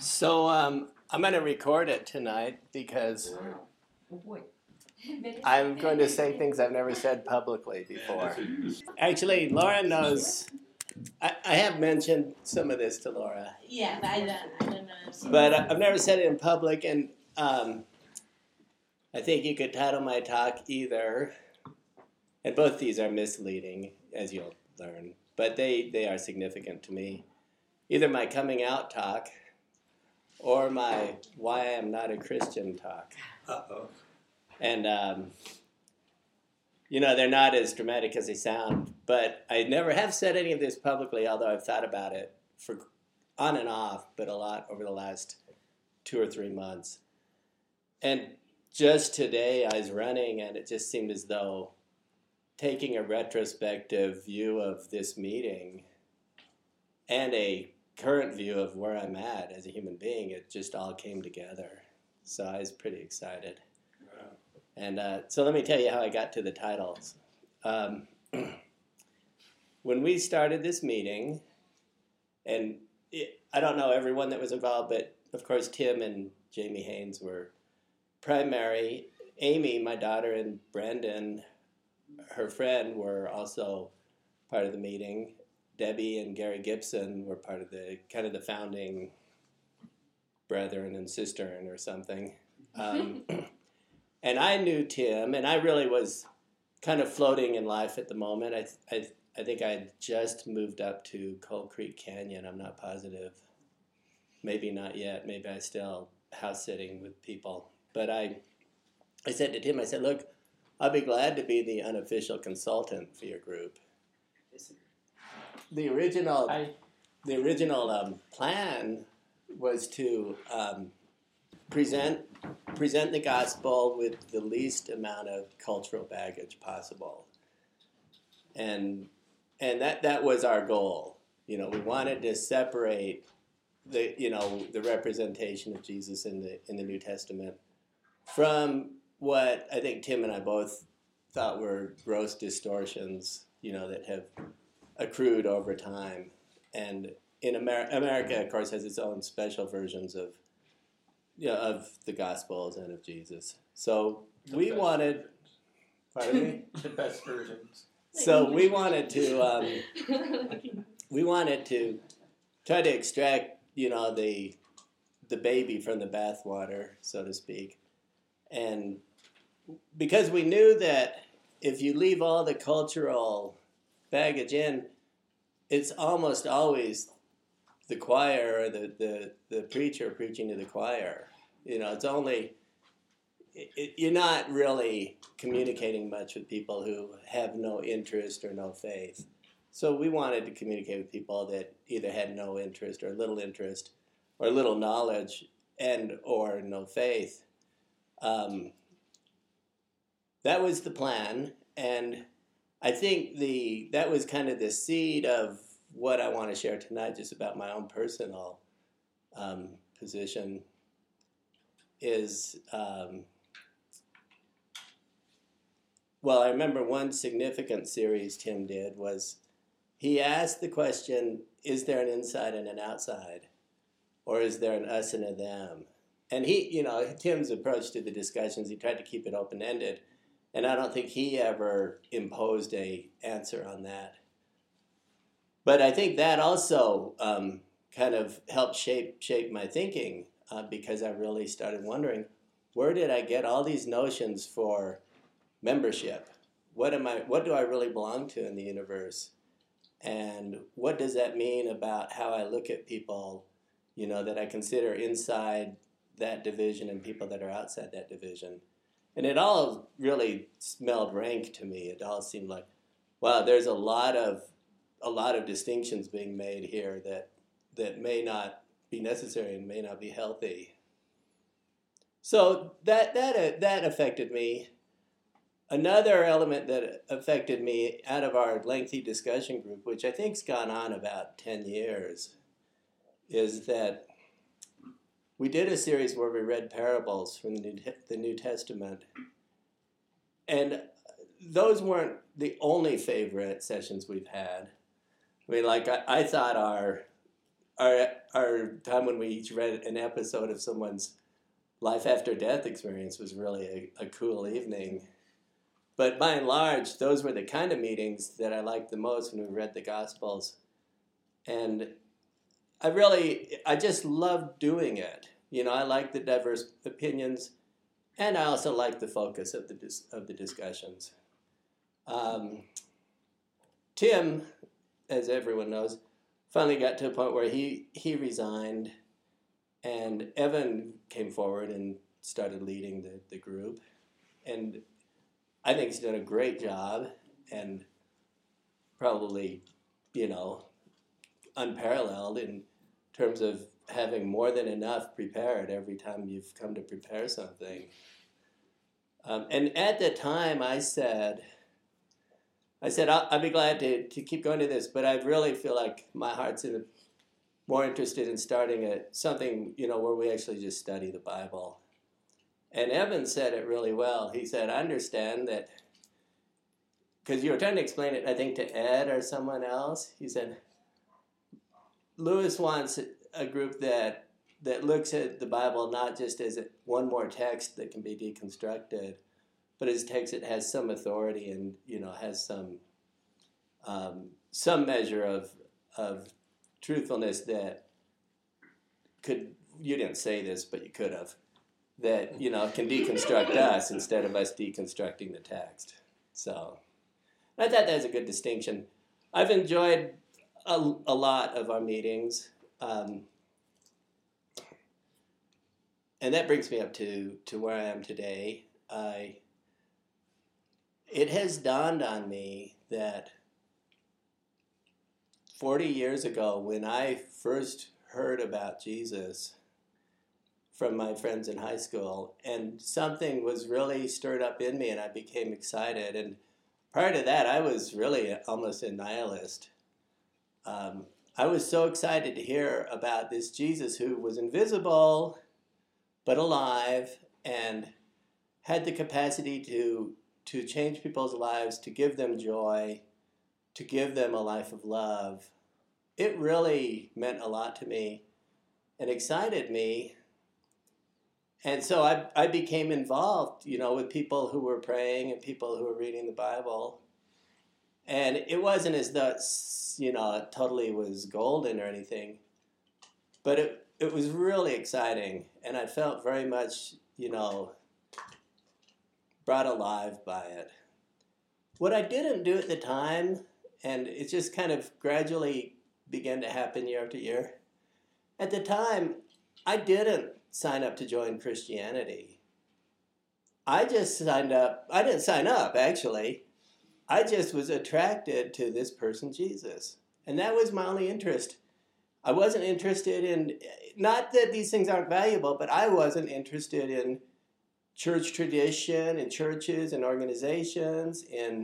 So I'm going to record it tonight because I'm going to say things I've never said publicly before. Actually, Laura knows. I have mentioned some of this to Laura. Yeah, but I don't know. But I've never said it in public, and I think you could title my talk either, and both these are misleading, as you'll learn, but they are significant to me. Either my coming out talk or my why I am not a Christian talk. Uh-oh. And, they're not as dramatic as they sound, but I never have said any of this publicly, although I've thought about it for on and off, but a lot over the last 2 or 3 months. And just today I was running, and it just seemed as though taking a retrospective view of this meeting and a current view of where I'm at as a human being, it just all came together. So I was pretty excited. Wow. And so let me tell you how I got to the titles. When we started this meeting, and I don't know everyone that was involved, but of course Tim and Jamie Haynes were primary. Amy, my daughter, and Brendan, her friend, were also part of the meeting. Debbie and Gary Gibson were part of the founding brethren and sisterin or something. And I knew Tim, and I really was kind of floating in life at the moment. I think I had just moved up to Coal Creek Canyon. I'm not positive. Maybe not yet. Maybe I still house sitting with people. But I said to Tim, I said, look, I'll be glad to be the unofficial consultant for your group. The original plan was to present the gospel with the least amount of cultural baggage possible, and that was our goal. We wanted to separate the representation of Jesus in the New Testament from what I think Tim and I both thought were gross distortions, that have accrued over time. And in America, of course, has its own special versions of the Gospels and of Jesus. So we wanted, pardon me? The best versions. So we wanted to try to extract, the baby from the bathwater, so to speak. And because we knew that if you leave all the cultural baggage in, it's almost always the choir or the preacher preaching to the choir. It's only, you're not really communicating much with people who have no interest or no faith. So we wanted to communicate with people that either had no interest or little knowledge and or no faith. That was the plan, and I think that was kind of the seed of what I want to share tonight, just about my own personal position, is, I remember one significant series Tim did was he asked the question, is there an inside and an outside? Or is there an us and a them? And Tim's approach to the discussions, he tried to keep it open-ended. And I don't think he ever imposed a answer on that. But I think that also kind of helped shape my thinking because I really started wondering, where did I get all these notions for membership? What do I really belong to in the universe? And what does that mean about how I look at people, that I consider inside that division and people that are outside that division? And it all really smelled rank to me. It all seemed like, wow, there's a lot of distinctions being made here that may not be necessary and may not be healthy. So that affected me. Another element that affected me out of our lengthy discussion group, which I think's gone on about 10 years, is that we did a series where we read parables from the New Testament, and those weren't the only favorite sessions we've had. I mean, I thought our time when we each read an episode of someone's life after death experience was really a cool evening. But by and large, those were the kind of meetings that I liked the most when we read the Gospels. And I just loved doing it. I like the diverse opinions, and I also like the focus of the discussions. Tim, as everyone knows, finally got to a point where he resigned, and Evan came forward and started leading the group. And I think he's done a great job, and probably, unparalleled in terms of having more than enough prepared every time you've come to prepare something. And at the time, I said, I'll be glad to keep going to this, but I really feel like my heart's more interested in starting something, where we actually just study the Bible. And Evan said it really well. He said, I understand that, because you were trying to explain it, I think, to Ed or someone else. He said, Lewis wants a group that looks at the Bible not just as one more text that can be deconstructed, but as a text that has some authority and, has some measure of truthfulness that you didn't say this, but you could have, that, can deconstruct us instead of us deconstructing the text. So I thought that was a good distinction. I've enjoyed a lot of our meetings. And that brings me up to where I am today. It has dawned on me that 40 years ago, when I first heard about Jesus from my friends in high school, and something was really stirred up in me and I became excited. And prior to that, I was really almost a nihilist. I was so excited to hear about this Jesus who was invisible but alive and had the capacity to change people's lives, to give them joy, to give them a life of love. It really meant a lot to me and excited me. And so I became involved, with people who were praying and people who were reading the Bible. And it wasn't as though it totally was golden or anything, but it was really exciting, and I felt very much, brought alive by it. What I didn't do at the time, and it just kind of gradually began to happen year after year, at the time, I didn't sign up to join Christianity. I just signed up. I didn't sign up, actually. I just was attracted to this person, Jesus. And that was my only interest. I wasn't interested in, not that these things aren't valuable, but I wasn't interested in church tradition and churches and organizations and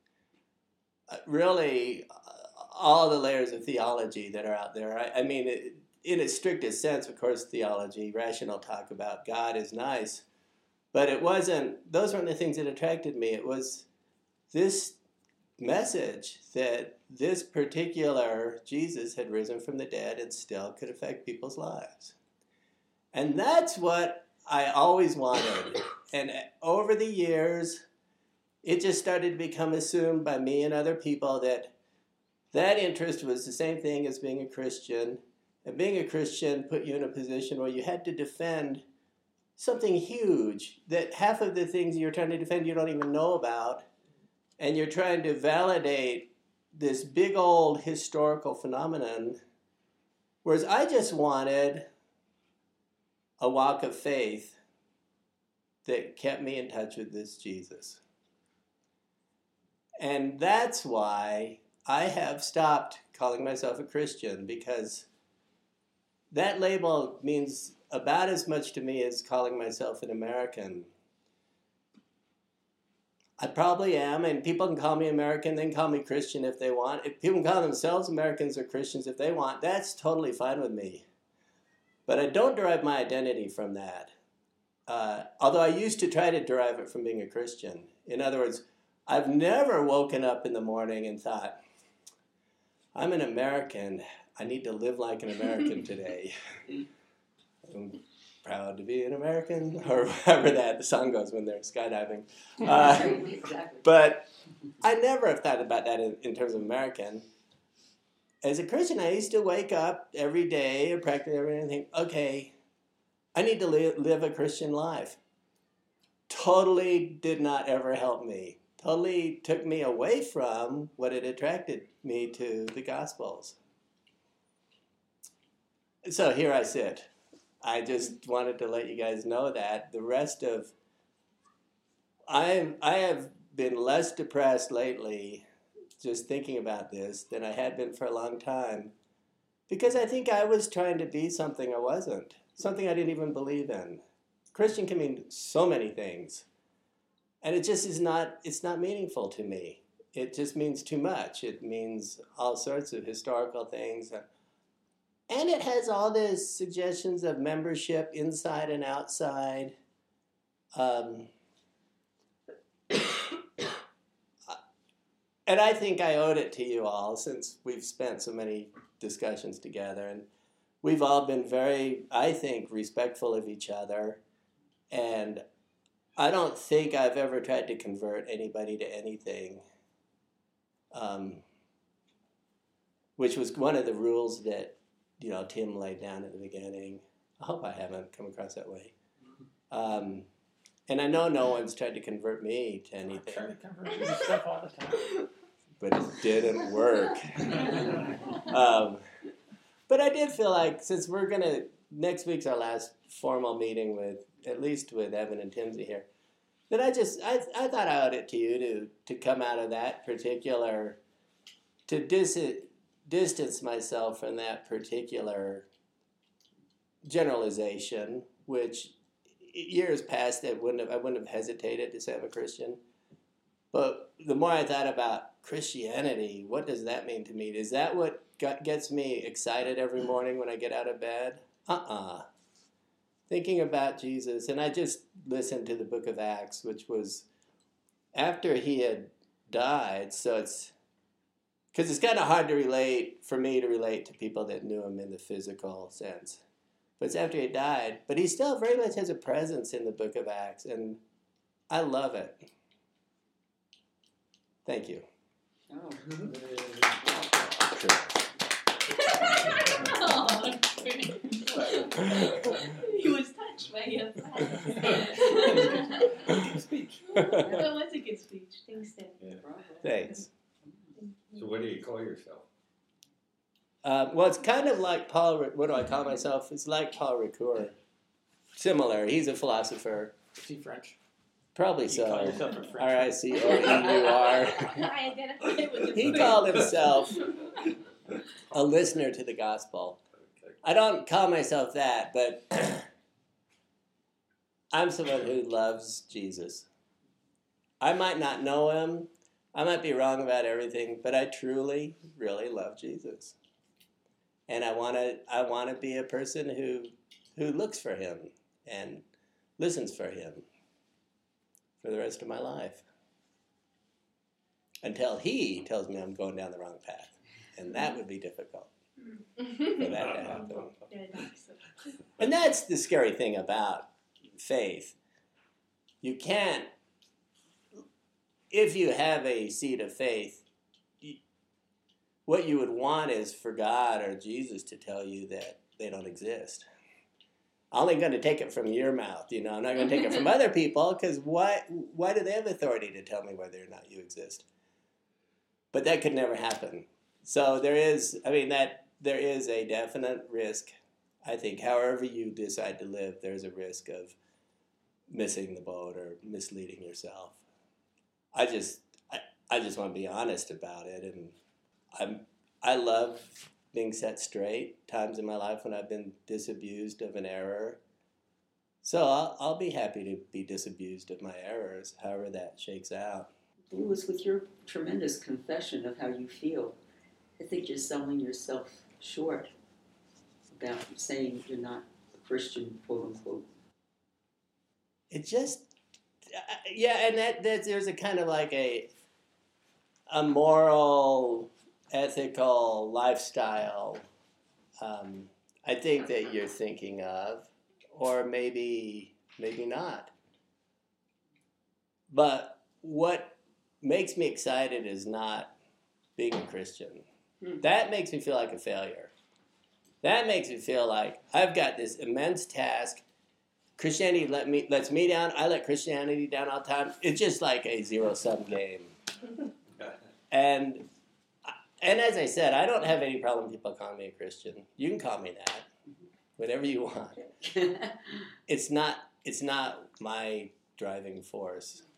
really all the layers of theology that are out there. I mean, in its strictest sense, of course, theology, rational talk about God is nice, but those weren't the things that attracted me. It was this message that this particular Jesus had risen from the dead and still could affect people's lives. And that's what I always wanted. And over the years, it just started to become assumed by me and other people that interest was the same thing as being a Christian. And being a Christian put you in a position where you had to defend something huge, that half of the things you're trying to defend you don't even know about. And you're trying to validate this big old historical phenomenon, whereas I just wanted a walk of faith that kept me in touch with this Jesus. And that's why I have stopped calling myself a Christian, because that label means about as much to me as calling myself an American. I probably am, and people can call me American, they can call me Christian if they want. If people can call themselves Americans or Christians if they want, that's totally fine with me. But I don't derive my identity from that. Although I used to try to derive it from being a Christian. In other words, I've never woken up in the morning and thought, I'm an American. I need to live like an American today. I'm proud to be an American, or however the song goes when they're skydiving. Exactly. But I never have thought about that in terms of American. As a Christian, I used to wake up every day, or practically every day, and think, okay, I need to live a Christian life. Totally did not ever help me. Totally took me away from what had attracted me to the Gospels. So here I sit. I just wanted to let you guys know that. The rest of... I have been less depressed lately just thinking about this than I had been for a long time, because I think I was trying to be something I wasn't, something I didn't even believe in. Christian can mean so many things, and it just is not, it's not meaningful to me. It just means too much. It means all sorts of historical things, and it has all these suggestions of membership inside and outside. And I think I owed it to you all, since we've spent so many discussions together. And we've all been very, I think, respectful of each other. And I don't think I've ever tried to convert anybody to anything, which was one of the rules that, Tim laid down at the beginning. I hope I haven't come across that way. And I know no one's tried to convert me to anything. I try to convert you to stuff all the time. But it didn't work. But I did feel like, since we're going to, next week's our last formal meeting at least with Evan and Timsy here, that I thought I owed it to you to come out of that particular, to distance myself from that particular generalization, which years past I wouldn't have hesitated to say I'm a Christian. But the more I thought about Christianity, what does that mean to me? Is that what gets me excited every morning when I get out of bed? Thinking about Jesus, and I just listened to the book of Acts, which was after he had died, so because it's kind of hard for me to relate to people that knew him in the physical sense. But it's after he died, but he still very much has a presence in the book of Acts, and I love it. Thank you. Oh. He was touched by your Speech. That was a good speech. Thanks, Tim. Yeah. Thanks. So what do you call yourself? Well, it's kind of like Paul. What do I call myself? It's like Paul Ricoeur. Similar. He's a philosopher. Is he French? Probably You so. call yourself a French? R-I-C-O-E-U-R. I identify with He called himself a listener to the gospel. Okay. I don't call myself that, but I'm someone who loves Jesus. I might not know him. I might be wrong about everything, but I truly, really love Jesus. And I want to be a person who looks for him and listens for him for the rest of my life, until he tells me I'm going down the wrong path. And that would be difficult for that to happen. And that's the scary thing about faith. You can't, if you have a seed of faith, what you would want is for God or Jesus to tell you that they don't exist. I'm only going to take it from your mouth, I'm not going to take it from other people, because why do they have authority to tell me whether or not you exist? But that could never happen. So there is a definite risk. I think however you decide to live, there's a risk of missing the boat or misleading yourself. I just want to be honest about it, and I love being set straight. Times in my life when I've been disabused of an error. So I'll be happy to be disabused of my errors, however that shakes out. Louis, with your tremendous confession of how you feel, I think you're selling yourself short about saying you're not a Christian, quote unquote. It just, and that there's a kind of like a moral, ethical lifestyle I think that you're thinking of, or maybe not. But what makes me excited is not being a Christian. That makes me feel like a failure. That makes me feel like I've got this immense task. Christianity lets me down. I let Christianity down all the time. It's just like a zero-sum game. And as I said, I don't have any problem with people calling me a Christian. You can call me that, whatever you want. It's not my driving force.